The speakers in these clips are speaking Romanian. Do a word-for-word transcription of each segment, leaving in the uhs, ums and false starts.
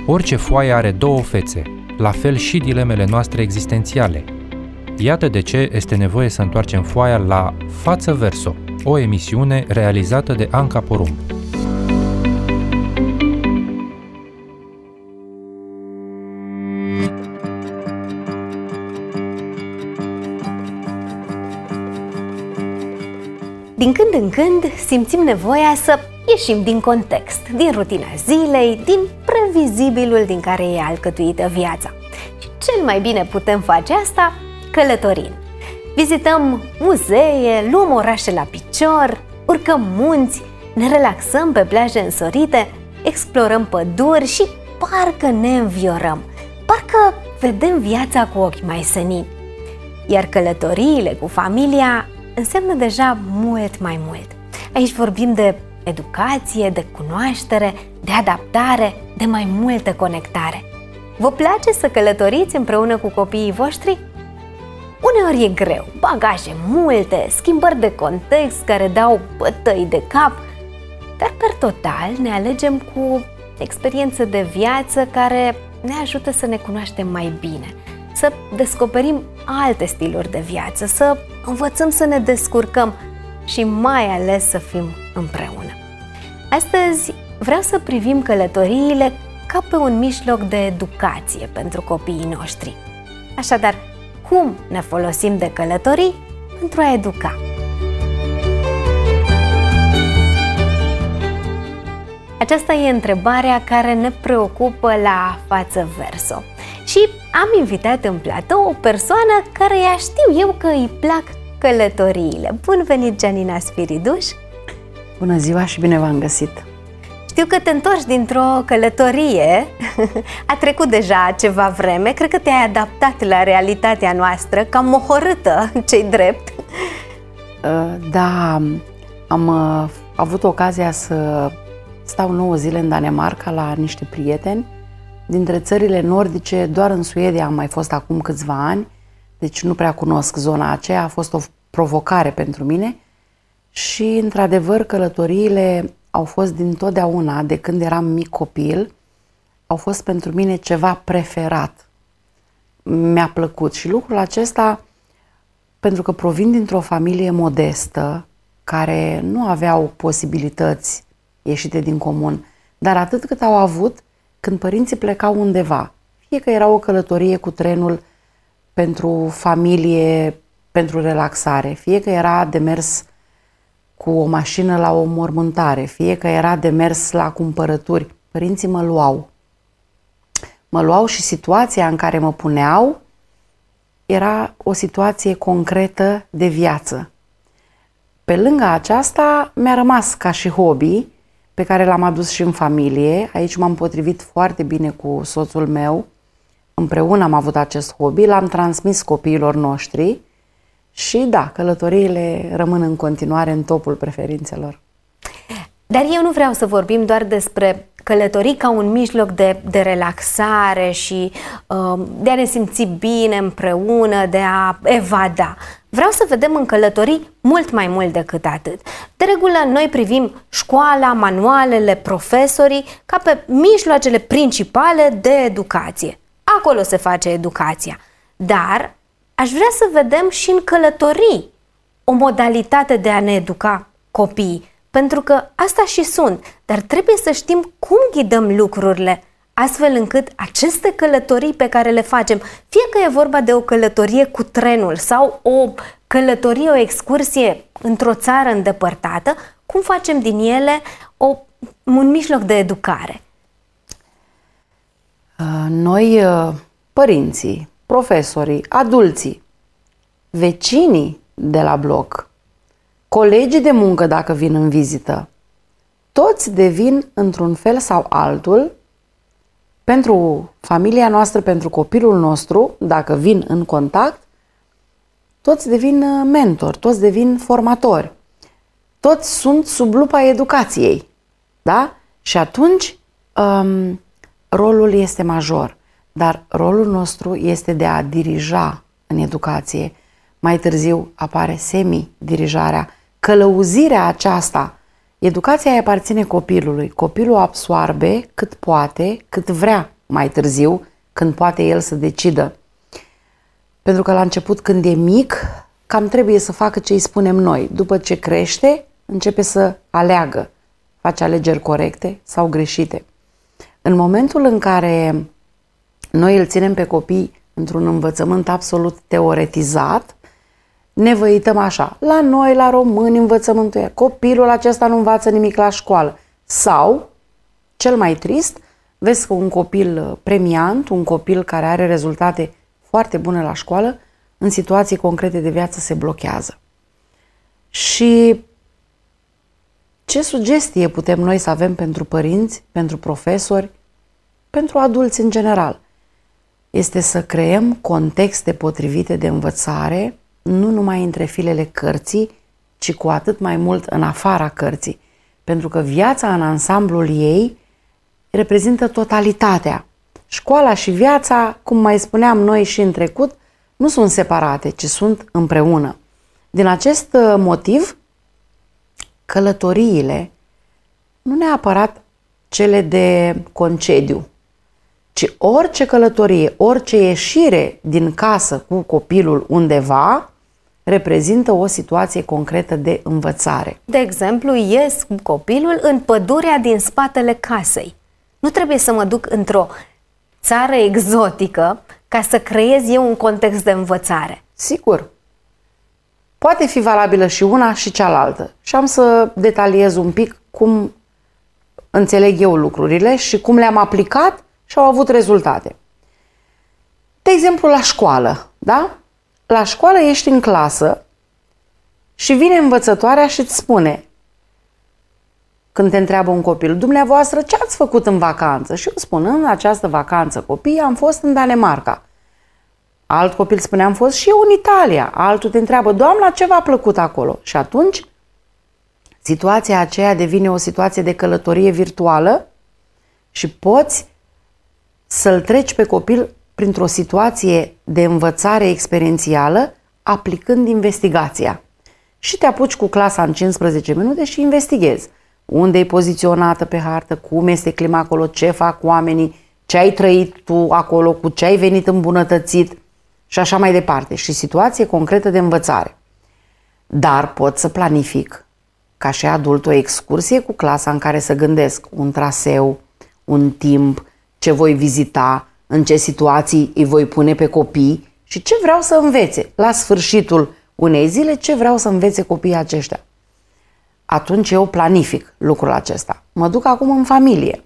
Orice foaie are două fețe, la fel și dilemele noastre existențiale. Iată de ce este nevoie să întoarcem foaia la Față Verso, o emisiune realizată de Anca Porumb. Din când în când simțim nevoia să ieșim din context, din rutina zilei, din previzibilul din care e alcătuită viața. Și cel mai bine putem face asta călătorind. Vizităm muzee, luăm orașe la picior, urcăm munți, ne relaxăm pe plaje însorite, explorăm păduri și parcă ne înviorăm, parcă vedem viața cu ochi mai senini. Iar călătoriile cu familia înseamnă deja mult mai mult. Aici vorbim de educație, de cunoaștere, de adaptare, de mai multă conectare. Vă place să călătoriți împreună cu copiii voștri? Uneori e greu, bagaje multe, schimbări de context care dau bătăi de cap, dar per total ne alegem cu experiență de viață care ne ajută să ne cunoaștem mai bine, să descoperim alte stiluri de viață, să învățăm să ne descurcăm și mai ales să fim împreună. Astăzi vreau să privim călătoriile ca pe un mijloc de educație pentru copiii noștri. Așadar, cum ne folosim de călătorii pentru a educa? Aceasta e întrebarea care ne preocupă la Față Verso. Și am invitat în platou o persoană care ea știu eu că îi plac călătoriile. Bun venit, Gianina Spiriduș! Bună ziua și bine v-am găsit! Știu că te întorci dintr-o călătorie, a trecut deja ceva vreme, cred că te-ai adaptat la realitatea noastră, cam mohorâtă, ce-i drept. Da, am avut ocazia să stau nouă zile în Danemarca la niște prieteni. Dintre țările nordice, doar în Suedia am mai fost acum câțiva ani, deci nu prea cunosc zona aceea, a fost o provocare pentru mine și, într-adevăr, călătoriile au fost dintotdeauna, de când eram mic copil, au fost pentru mine ceva preferat. Mi-a plăcut și lucrul acesta, pentru că provin dintr-o familie modestă, care nu aveau posibilități ieșite din comun, dar atât cât au avut, când părinții plecau undeva, fie că era o călătorie cu trenul pentru familie, pentru relaxare, fie că era de mers cu o mașină la o mormântare, fie că era de mers la cumpărături, părinții mă luau. Mă luau și situația în care mă puneau era o situație concretă de viață. Pe lângă aceasta mi-a rămas ca și hobby, pe care l-am adus și în familie. Aici m-am potrivit foarte bine cu soțul meu. Împreună am avut acest hobby, l-am transmis copiilor noștri și da, călătoriile rămân în continuare în topul preferințelor. Dar eu nu vreau să vorbim doar despre călătorii ca un mijloc de, de relaxare și uh, de a ne simți bine împreună, de a evada. Vreau să vedem în călătorii mult mai mult decât atât. De regulă, noi privim școala, manualele, profesorii ca pe mijloacele principale de educație. Acolo se face educația. Dar aș vrea să vedem și în călătorii o modalitate de a ne educa copiii. Pentru că asta și sunt, dar trebuie să știm cum ghidăm lucrurile, astfel încât aceste călătorii pe care le facem, fie că e vorba de o călătorie cu trenul sau o călătorie, o excursie într-o țară îndepărtată, cum facem din ele o, un mijloc de educare? Noi, părinții, profesorii, adulții, vecinii de la bloc, colegii de muncă dacă vin în vizită, toți devin într-un fel sau altul pentru familia noastră, pentru copilul nostru, dacă vin în contact, toți devin mentori, toți devin formatori, toți sunt sub lupa educației, da? Și atunci um, rolul este major, dar rolul nostru este de a dirija în educație. Mai târziu apare semi-dirijarea, călăuzirea aceasta. Educația îi aparține copilului. Copilul absoarbe cât poate, cât vrea. mai târziu, când poate el să decidă. Pentru că la început, când e mic, cam trebuie să facă ce îi spunem noi. După ce crește, începe să aleagă, face alegeri corecte sau greșite. În momentul în care noi îl ținem pe copii într-un învățământ absolut teoretizat, ne văităm așa: la noi, la români, învățământul e, copilul acesta nu învață nimic la școală. Sau, cel mai trist, vezi că un copil premiant, un copil care are rezultate foarte bune la școală, în situații concrete de viață se blochează. Și ce sugestie putem noi să avem pentru părinți, pentru profesori, pentru adulți în general? Este să creăm contexte potrivite de învățare, nu numai între filele cărții, ci cu atât mai mult în afara cărții. Pentru că viața în ansamblul ei reprezintă totalitatea. Școala și viața, cum mai spuneam noi și în trecut, nu sunt separate, ci sunt împreună. Din acest motiv, călătoriile, nu neapărat cele de concediu, ci orice călătorie, orice ieșire din casă cu copilul undeva, reprezintă o situație concretă de învățare. De exemplu, ies cu copilul în pădurea din spatele casei. Nu trebuie să mă duc într-o țară exotică ca să creez eu un context de învățare. Sigur. Poate fi valabilă și una și cealaltă. Și am să detaliez un pic cum înțeleg eu lucrurile și cum le-am aplicat și au avut rezultate. De exemplu, la școală, da? La școală ești în clasă și vine învățătoarea și îți spune, când te întreabă un copil, dumneavoastră ce ați făcut în vacanță? Și eu spun, în această vacanță, copii, am fost în Danemarca. Alt copil spune, am fost și eu în Italia. Altul te întreabă, doamna, ce v-a plăcut acolo? Și atunci, situația aceea devine o situație de călătorie virtuală și poți să-l treci pe copil printr-o situație de învățare experiențială, aplicând investigația. Și te apuci cu clasa în cincisprezece minute și investighezi. Unde e poziționată pe hartă, cum este clima acolo, ce fac oamenii, ce ai trăit tu acolo, cu ce ai venit îmbunătățit și așa mai departe. Și situație concretă de învățare. Dar pot să planific, ca și adult, o excursie cu clasa în care să gândesc un traseu, un timp, ce voi vizita, în ce situații îi voi pune pe copii și ce vreau să învețe. La sfârșitul unei zile, ce vreau să învețe copiii aceștia. Atunci eu planific lucrul acesta. Mă duc acum în familie.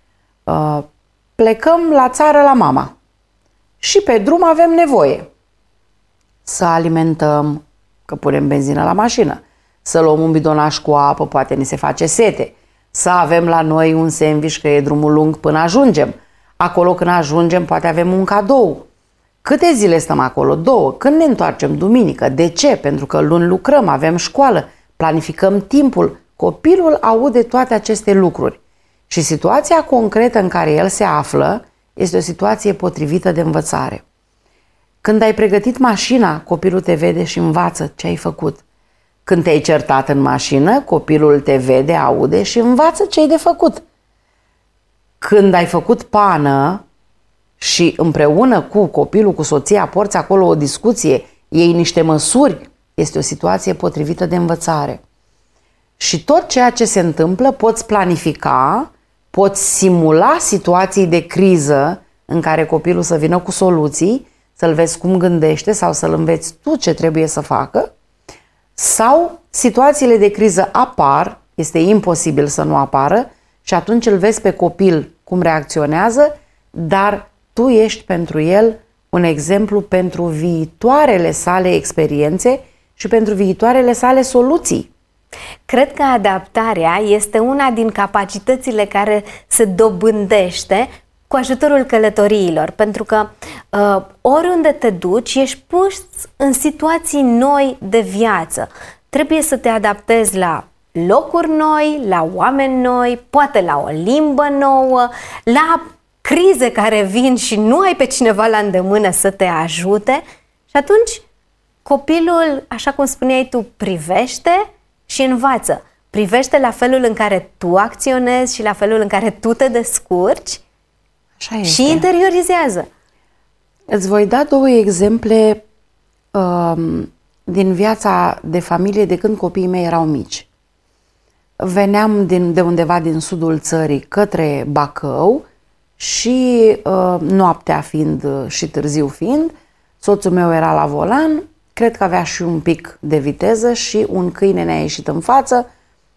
Plecăm la țară la mama. Și pe drum avem nevoie să alimentăm, că punem benzină la mașină, să luăm un bidonaș cu apă, poate ni se face sete, să avem la noi un sandwich, că e drumul lung până ajungem. Acolo când ajungem poate avem un cadou. Câte zile stăm acolo? Două. Când ne întoarcem? Duminică. De ce? Pentru că luni lucrăm, avem școală, planificăm timpul. Copilul aude toate aceste lucruri. Și situația concretă în care el se află este o situație potrivită de învățare. Când ai pregătit mașina, copilul te vede și învață ce ai făcut. Când te-ai certat în mașină, copilul te vede, aude și învață ce ai de făcut. Când ai făcut pană și împreună cu copilul, cu soția, porți acolo o discuție, iei niște măsuri, este o situație potrivită de învățare. Și tot ceea ce se întâmplă poți planifica, poți simula situații de criză în care copilul să vină cu soluții, să-l vezi cum gândește sau să-l înveți tu ce trebuie să facă, sau situațiile de criză apar, este imposibil să nu apară, și atunci îl vezi pe copil cum reacționează, dar tu ești pentru el un exemplu pentru viitoarele sale experiențe și pentru viitoarele sale soluții. Cred că adaptarea este una din capacitățile care se dobândește cu ajutorul călătoriilor, pentru că uh, oriunde te duci, ești pus în situații noi de viață. Trebuie să te adaptezi la locuri noi, la oameni noi, poate la o limbă nouă, la crize care vin și nu ai pe cineva la îndemână să te ajute. Și atunci copilul, așa cum spuneai tu, privește și învață. Privește la felul în care tu acționezi și la felul în care tu te descurci Așa este. Și interiorizează. Îți voi da două exemple uh, din viața de familie de când copiii mei erau mici. Veneam din, de undeva din sudul țării către Bacău și uh, noaptea fiind uh, și târziu fiind, soțul meu era la volan, cred că avea și un pic de viteză și un câine ne-a ieșit în față,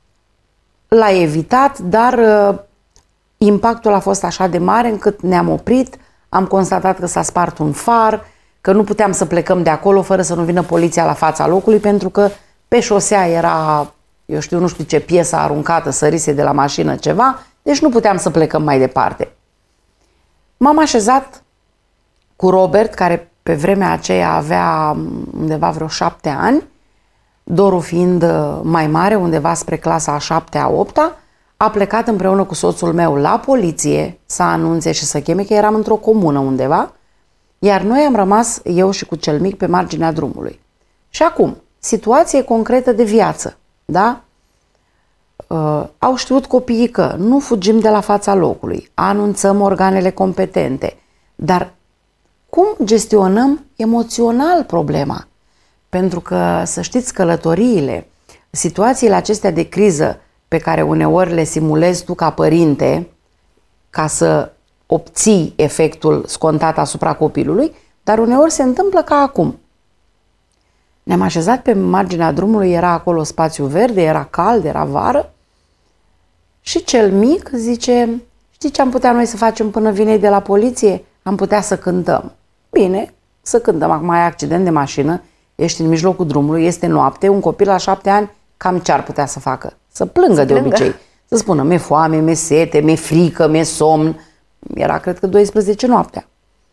l-a evitat, dar uh, impactul a fost așa de mare încât ne-am oprit, am constatat că s-a spart un far, că nu puteam să plecăm de acolo fără să nu vină poliția la fața locului, pentru că pe șosea era, eu știu, nu știu ce piesă aruncată, sărise de la mașină ceva, deci nu puteam să plecăm mai departe. M-am așezat cu Robert, care pe vremea aceea avea undeva vreo șapte ani, Doru fiind mai mare, undeva spre clasa a șaptea, a opta, a plecat împreună cu soțul meu la poliție să anunțe și să cheme, că eram într-o comună undeva, iar noi am rămas, eu și cu cel mic, pe marginea drumului. Și acum, situație concretă de viață, da? Uh, au știut copiii că nu fugim de la fața locului, anunțăm organele competente, dar cum gestionăm emoțional problema? Pentru că, să știți, călătoriile, situațiile acestea de criză pe care uneori le simulezi tu ca părinte ca să obții efectul scontat asupra copilului, dar uneori se întâmplă ca acum. Ne-am așezat pe marginea drumului, era acolo spațiu verde, era cald, era vară și cel mic zice, știi ce am putea noi să facem până vine de la poliție? Am putea să cântăm. Bine, să cântăm, acum ai accident de mașină, ești în mijlocul drumului, este noapte, un copil la șapte ani, cam ce ar putea să facă? Să plângă să de plângă. Obicei. Să spună, mi-e foame, mi-e sete, mi-e frică, mi-e somn. Era, cred că, douăsprezece noaptea.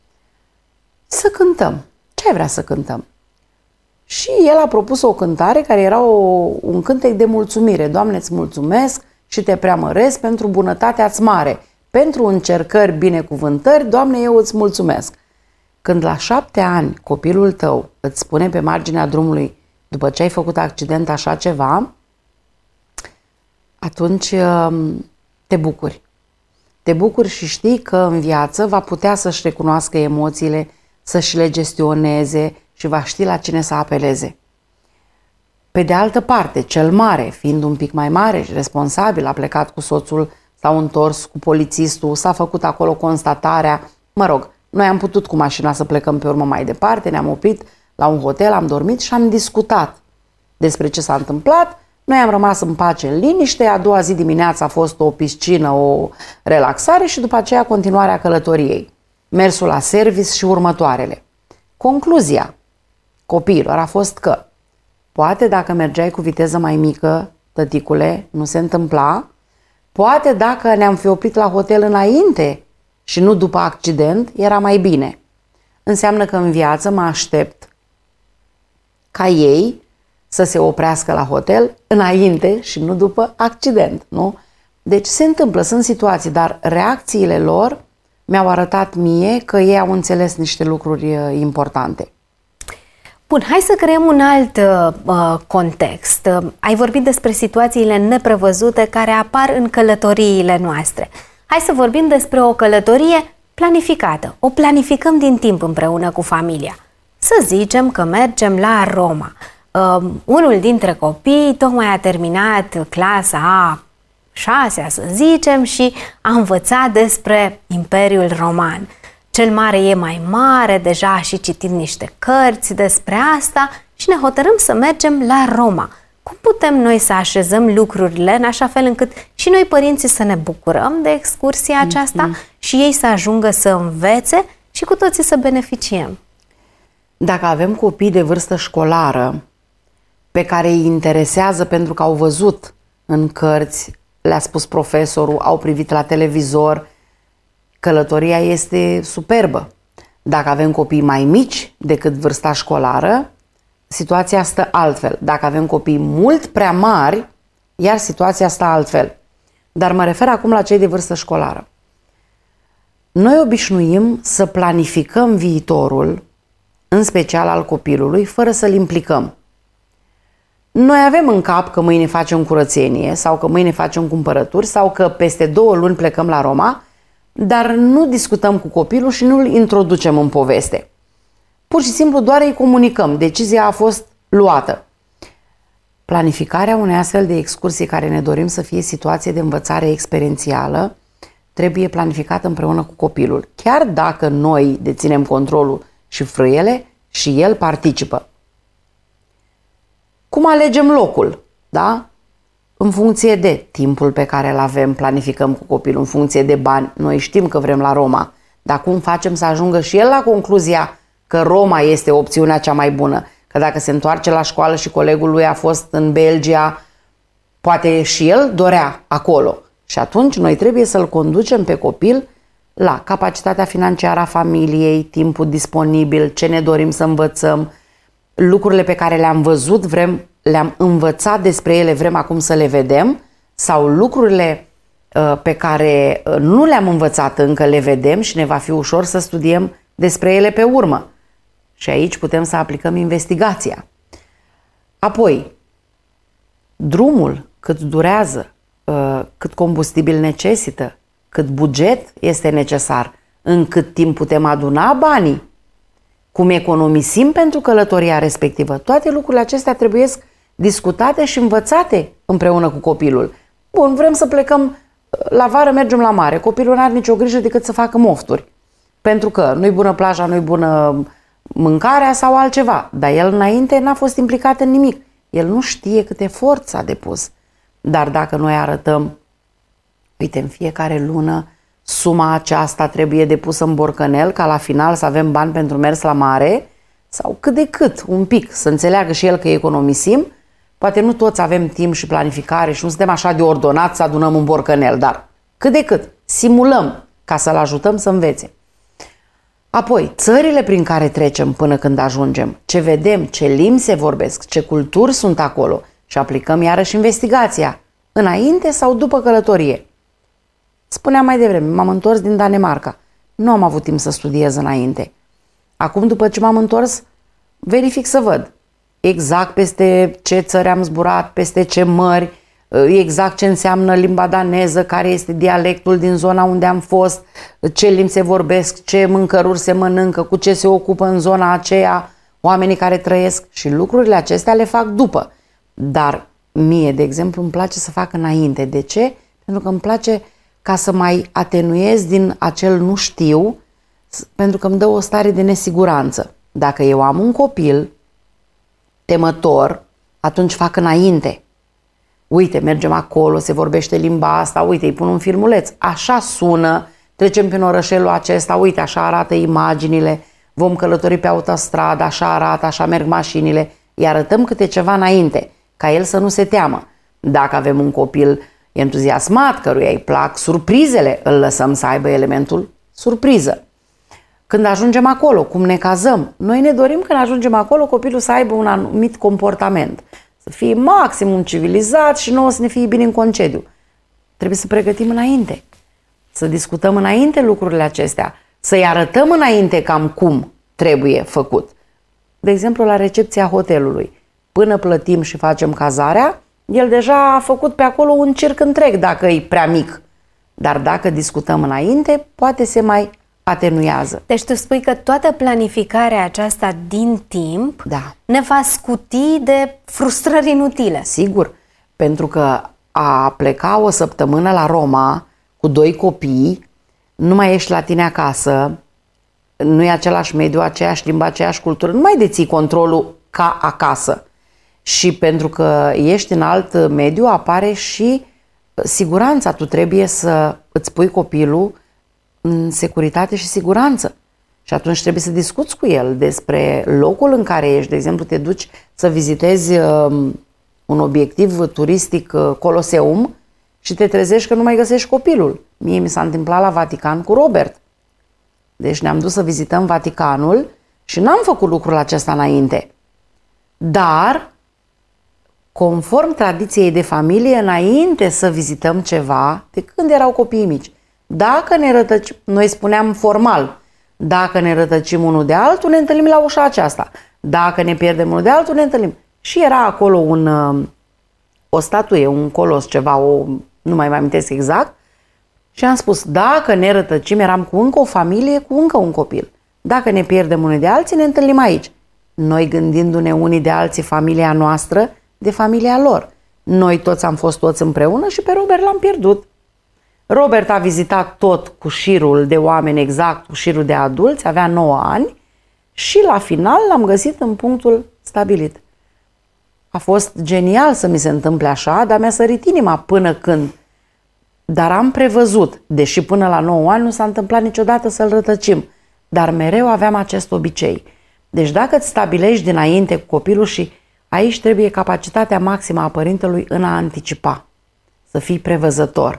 Să cântăm. Ce ai vrea să cântăm? Și el a propus o cântare care era o, un cântec de mulțumire. Doamne, îți mulțumesc și te preamăresc pentru bunătatea-ți mare. Pentru încercări, binecuvântări, Doamne, eu îți mulțumesc. Când la șapte ani copilul tău îți spune pe marginea drumului, după ce ai făcut accident, așa ceva, atunci te bucuri. Te bucuri și știi că în viață va putea să-și recunoască emoțiile, să-și le gestioneze și va ști la cine să apeleze. Pe de altă parte, cel mare, fiind un pic mai mare și responsabil, a plecat cu soțul, s-au întors cu polițistul, s-a făcut acolo constatarea, mă rog, noi am putut cu mașina să plecăm pe urmă mai departe, ne-am oprit la un hotel, am dormit și am discutat despre ce s-a întâmplat. Noi am rămas în pace, în liniște, a doua zi dimineața a fost o piscină, o relaxare și după aceea continuarea călătoriei. Mersul la service și următoarele. Concluzia copiilor a fost că poate dacă mergeai cu viteză mai mică, tăticule, nu se întâmpla, poate dacă ne-am fi oprit la hotel înainte și nu după accident, era mai bine. Înseamnă că în viață mă aștept ca ei să se oprească la hotel înainte și nu după accident, nu? Deci se întâmplă, sunt situații, dar reacțiile lor mi-au arătat mie că ei au înțeles niște lucruri importante. Bun, hai să creăm un alt uh, context. Uh, ai vorbit despre situațiile neprevăzute care apar în călătoriile noastre. Hai să vorbim despre o călătorie planificată. O planificăm din timp împreună cu familia. Să zicem că mergem la Roma. Uh, unul dintre copii tocmai a terminat clasa a șasea, să zicem, și a învățat despre Imperiul Roman. Cel mare e mai mare, deja a și citit niște cărți despre asta și ne hotărâm să mergem la Roma. Cum putem noi să așezăm lucrurile în așa fel încât și noi părinții să ne bucurăm de excursia aceasta mm-hmm. și ei să ajungă să învețe și cu toții să beneficiem? Dacă avem copii de vârstă școlară pe care îi interesează pentru că au văzut în cărți, le-a spus profesorul, au privit la televizor, călătoria este superbă. Dacă avem copii mai mici decât vârsta școlară, situația stă altfel. Dacă avem copii mult prea mari, iar situația stă altfel. Dar mă refer acum la cei de vârstă școlară. Noi obișnuim să planificăm viitorul, în special al copilului, fără să-l implicăm. Noi avem în cap că mâine facem curățenie sau că mâine facem cumpărături sau că peste două luni plecăm la Roma, dar nu discutăm cu copilul și nu îl introducem în poveste. Pur și simplu doar îi comunicăm. Decizia a fost luată. Planificarea unei astfel de excursii care ne dorim să fie situație de învățare experiențială trebuie planificată împreună cu copilul. Chiar dacă noi deținem controlul și frâiele și el participă. Cum alegem locul? Da? În funcție de timpul pe care îl avem, planificăm cu copilul, în funcție de bani. Noi știm că vrem la Roma, dar cum facem să ajungă și el la concluzia că Roma este opțiunea cea mai bună? Că dacă se întoarce la școală și colegul lui a fost în Belgia, poate și el dorea acolo. Și atunci noi trebuie să-l conducem pe copil la capacitatea financiară a familiei, timpul disponibil, ce ne dorim să învățăm, lucrurile pe care le-am văzut, vrem, le-am învățat despre ele, vrem acum să le vedem, sau lucrurile uh, pe care uh, nu le-am învățat încă le vedem și ne va fi ușor să studiem despre ele pe urmă. Și aici putem să aplicăm investigația. Apoi, drumul, cât durează, uh, cât combustibil necesită, cât buget este necesar, în cât timp putem aduna banii, cum economisim pentru călătoria respectivă. Toate lucrurile acestea trebuie discutate și învățate împreună cu copilul. Bun, vrem să plecăm la vară, mergem la mare. Copilul nu are nicio grijă decât să facă mofturi. Pentru că nu-i bună plaja, nu-i bună mâncarea sau altceva. Dar el înainte n-a fost implicat în nimic. El nu știe cât efort s-a depus. Dar dacă noi arătăm, uite, în fiecare lună suma aceasta trebuie depusă în borcanel ca la final să avem bani pentru mers la mare, sau cât de cât, un pic, să înțeleagă și el că economisim. Poate nu toți avem timp și planificare și nu suntem așa de ordonați să adunăm un borcanel, dar cât de cât simulăm ca să-l ajutăm să învețe. Apoi, țările prin care trecem până când ajungem, ce vedem, ce limbi se vorbesc, ce culturi sunt acolo și aplicăm iarăși investigația, înainte sau după călătorie. Spuneam mai devreme, m-am întors din Danemarca. Nu am avut timp să studiez înainte. Acum, după ce m-am întors, verific să văd exact peste ce țări am zburat, peste ce mări, exact ce înseamnă limba daneză, care este dialectul din zona unde am fost, ce limbi se vorbesc, ce mâncăruri se mănâncă, cu ce se ocupă în zona aceea oamenii care trăiesc, și lucrurile acestea le fac după. Dar mie, de exemplu, îmi place să fac înainte. De ce? Pentru că îmi place ca să mai atenuez din acel nu știu, pentru că îmi dă o stare de nesiguranță. Dacă eu am un copil temător, atunci fac înainte. Uite, mergem acolo, se vorbește limba asta, uite, îi pun un filmuleț, așa sună, trecem prin orășelul acesta, uite, așa arată imaginile, vom călători pe autostradă, așa arată, așa merg mașinile, îi arătăm câte ceva înainte, ca el să nu se teamă. Dacă avem un copil entuziasmat, căruia îi plac surprizele, îl lăsăm să aibă elementul surpriză. Când ajungem acolo, cum ne cazăm, noi ne dorim când ajungem acolo copilul să aibă un anumit comportament, să fie maximum civilizat și nouă să ne fie bine în concediu. Trebuie să pregătim înainte, să discutăm înainte lucrurile acestea, să-i arătăm înainte cam cum trebuie făcut. De exemplu, la recepția hotelului, până plătim și facem cazarea, el deja a făcut pe acolo un circ întreg dacă e prea mic. Dar dacă discutăm înainte, poate se mai atenuează. Deci tu spui că toată planificarea aceasta din timp da. ne va scuti de frustrări inutile. Sigur, pentru că a pleca o săptămână la Roma cu doi copii, nu mai ești la tine acasă, nu e același mediu, aceeași limbă, aceeași cultură, nu mai deții controlul ca acasă. Și pentru că ești în alt mediu, apare și siguranța. Tu trebuie să îți pui copilul în securitate și siguranță. Și atunci trebuie să discuți cu el despre locul în care ești. De exemplu, te duci să vizitezi un obiectiv turistic, Coloseum, și te trezești că nu mai găsești copilul. Mie mi s-a întâmplat la Vatican cu Robert. Deci ne-am dus să vizităm Vaticanul și n-am făcut lucrul acesta înainte. Dar, conform tradiției de familie, înainte să vizităm ceva, de când erau copiii mici, dacă ne rătăcim, noi spuneam formal, dacă ne rătăcim unul de altul, ne întâlnim la ușa aceasta. Dacă ne pierdem unul de altul, ne întâlnim. Și era acolo un, o statuie, un colos, ceva, o, nu mai mai amintesc exact, Și am spus, dacă ne rătăcim, eram cu încă o familie, cu încă un copil. Dacă ne pierdem unii de alții, ne întâlnim aici. Noi gândindu-ne unii de alții, familia noastră, de familia lor. Noi toți am fost toți împreună și pe Robert l-am pierdut. Robert a vizitat tot cu șirul de oameni, exact cu șirul de adulți, avea nouă ani și la final l-am găsit în punctul stabilit. A fost genial să mi se întâmple așa, dar mi-a sărit inima până când. Dar am prevăzut, deși până la nouă ani nu s-a întâmplat niciodată să-l rătăcim, dar mereu aveam acest obicei. Deci dacă îți stabilești dinainte cu copilul, și aici trebuie capacitatea maximă a părintelui în a anticipa, să fii prevăzător.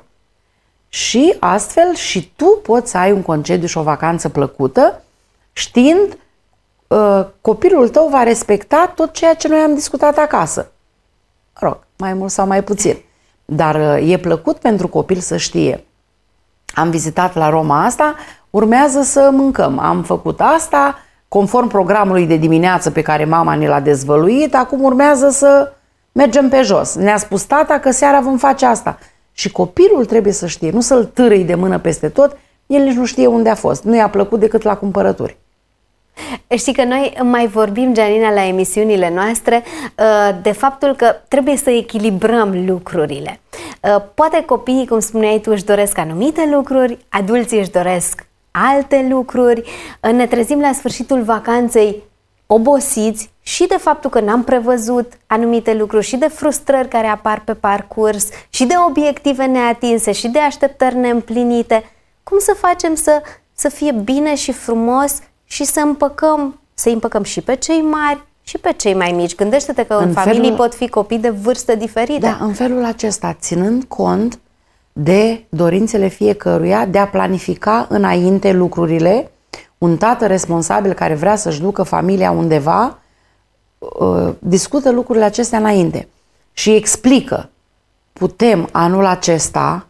Și astfel și tu poți să ai un concediu și o vacanță plăcută, știind uh, copilul tău va respecta tot ceea ce noi am discutat acasă. Rog, mai mult sau mai puțin. Dar uh, e plăcut pentru copil să știe. Am vizitat la Roma asta, urmează să mâncăm. Am făcut asta, conform programului de dimineață pe care mama ne l-a dezvăluit, acum urmează să mergem pe jos. Ne-a spus tata că seara vom face asta. Și copilul trebuie să știe, nu să-l târâi de mână peste tot, el nici nu știe unde a fost. Nu i-a plăcut decât la cumpărături. Știi că noi mai vorbim, Gianina, la emisiunile noastre de faptul că trebuie să echilibrăm lucrurile. Poate copiii, cum spuneai tu, își doresc anumite lucruri, adulții își doresc alte lucruri, ne trezim la sfârșitul vacanței obosiți și de faptul că n-am prevăzut anumite lucruri, și de frustrări care apar pe parcurs, și de obiective neatinse, și de așteptări neîmplinite. Cum să facem să, să fie bine și frumos și să împăcăm, să împăcăm și pe cei mari și pe cei mai mici? Gândește-te că în, în familii felul, pot fi copii de vârste diferite. Da, în felul acesta, ținând cont de dorințele fiecăruia, de a planifica înainte lucrurile. Un tată responsabil care vrea să-și ducă familia undeva, uh, discută lucrurile acestea înainte și explică. Putem anul acesta,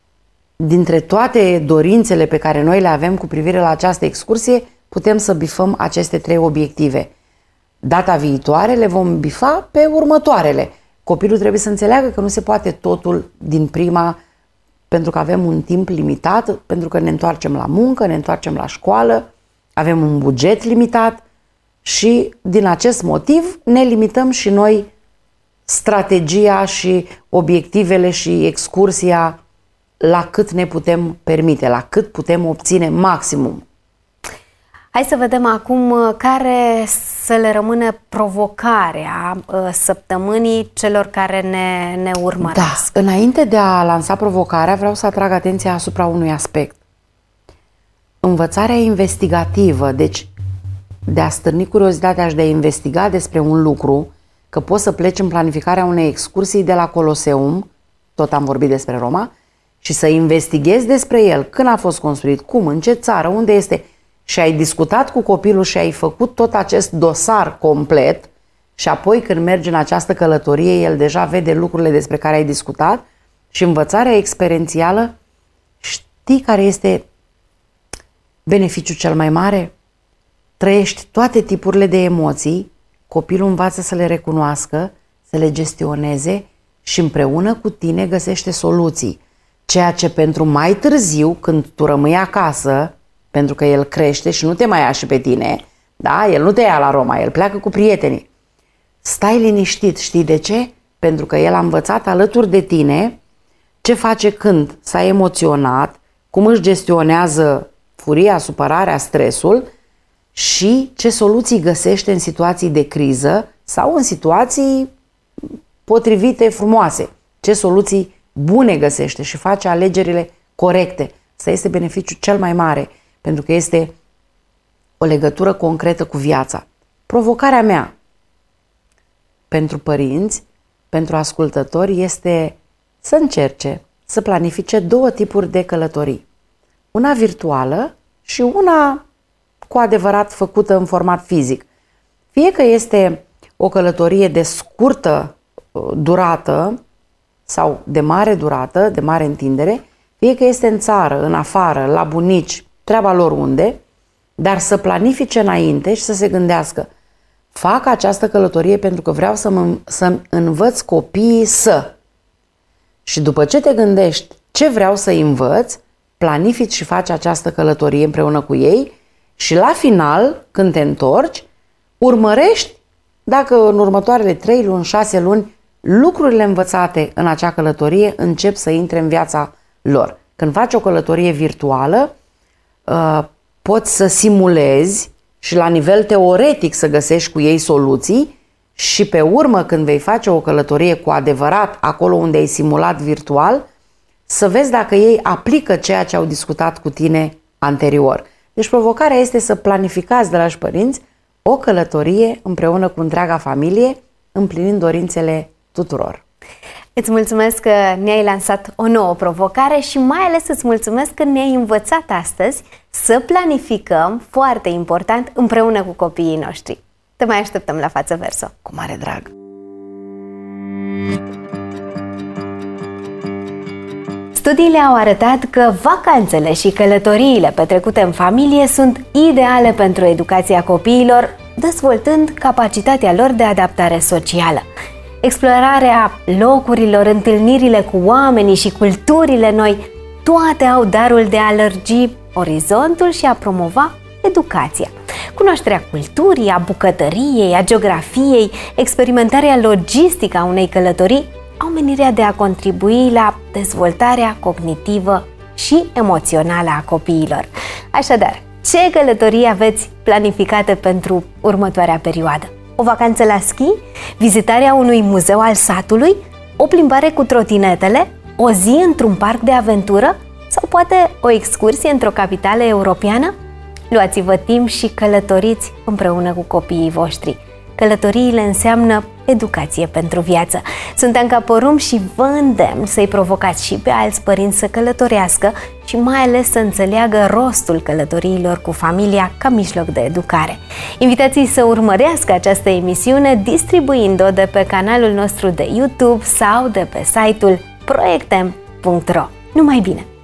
dintre toate dorințele pe care noi le avem cu privire la această excursie, putem să bifăm aceste trei obiective. Data viitoare le vom bifa pe următoarele. Copilul trebuie să înțeleagă că nu se poate totul din prima, pentru că avem un timp limitat, pentru că ne întoarcem la muncă, ne întoarcem la școală, avem un buget limitat și din acest motiv ne limităm și noi strategia și obiectivele și excursia la cât ne putem permite, la cât putem obține maximum. Hai să vedem acum care să le rămână provocarea săptămânii celor care ne, ne urmăresc. Da, înainte de a lansa provocarea, vreau să atrag atenția asupra unui aspect. Învățarea investigativă, deci de a stârni curiozitatea și de a investiga despre un lucru, că poți să pleci în planificarea unei excursii de la Coloseum, tot am vorbit despre Roma, și să investighezi despre el, când a fost construit, cum, în ce țară, unde este, și ai discutat cu copilul și ai făcut tot acest dosar complet și apoi când mergi în această călătorie, el deja vede lucrurile despre care ai discutat. Și învățarea experiențială, știi care este beneficiul cel mai mare? Trăiești toate tipurile de emoții, copilul învață să le recunoască, să le gestioneze și împreună cu tine găsește soluții. Ceea ce pentru mai târziu, când tu rămâi acasă, pentru că el crește și nu te mai ia și pe tine, da? El nu te ia la Roma, el pleacă cu prietenii. Stai liniștit, știi de ce? Pentru că el a învățat alături de tine ce face când s-a emoționat, cum își gestionează furia, supărarea, stresul și ce soluții găsește în situații de criză sau în situații potrivite, frumoase. Ce soluții bune găsește și face alegerile corecte. Asta este beneficiul cel mai mare, pentru că este o legătură concretă cu viața. Provocarea mea pentru părinți, pentru ascultători, este să încerce să planifice două tipuri de călătorii. Una virtuală și una cu adevărat făcută în format fizic. Fie că este o călătorie de scurtă durată sau de mare durată, de mare întindere, fie că este în țară, în afară, la bunici, treaba lor unde, dar să planifice înainte și să se gândească: fac această călătorie pentru că vreau să-mi, să-mi învăț copiii să. Și după ce te gândești ce vreau să-i învăț, planifici și faci această călătorie împreună cu ei și la final, când te întorci, urmărești dacă în următoarele trei luni, șase luni, lucrurile învățate în acea călătorie încep să intre în viața lor. Când faci o călătorie virtuală, poți să simulezi și la nivel teoretic să găsești cu ei soluții și pe urmă, când vei face o călătorie cu adevărat acolo unde ai simulat virtual, să vezi dacă ei aplică ceea ce au discutat cu tine anterior. Deci provocarea este să planificați, dragi părinți, o călătorie împreună cu întreaga familie, împlinind dorințele tuturor. Îți mulțumesc că ne-ai lansat o nouă provocare și mai ales îți mulțumesc că ne-ai învățat astăzi să planificăm, foarte important, împreună cu copiii noștri. Te mai așteptăm la Față Verso. Cu mare drag! Studiile au arătat că vacanțele și călătoriile petrecute în familie sunt ideale pentru educația copiilor, dezvoltând capacitatea lor de adaptare socială. Explorarea locurilor, întâlnirile cu oamenii și culturile noi, toate au darul de a lărgi orizontul și a promova educația. Cunoașterea culturii, a bucătăriei, a geografiei, experimentarea logistică a unei călătorii au menirea de a contribui la dezvoltarea cognitivă și emoțională a copiilor. Așadar, ce călătorii aveți planificate pentru următoarea perioadă? O vacanță la schi? Vizitarea unui muzeu al satului? O plimbare cu trotinetele? O zi într-un parc de aventură? Sau poate o excursie într-o capitală europeană? Luați-vă timp și călătoriți împreună cu copiii voștri. Călătoriile înseamnă educație pentru viață. Sunt Anca Porum și vă îndemn să-i provocați și pe alți părinți să călătorească și mai ales să înțeleagă rostul călătoriilor cu familia ca mijloc de educare. Invitați-i să urmărească această emisiune distribuind-o de pe canalul nostru de YouTube sau de pe site-ul proiectem punct ro. Numai bine!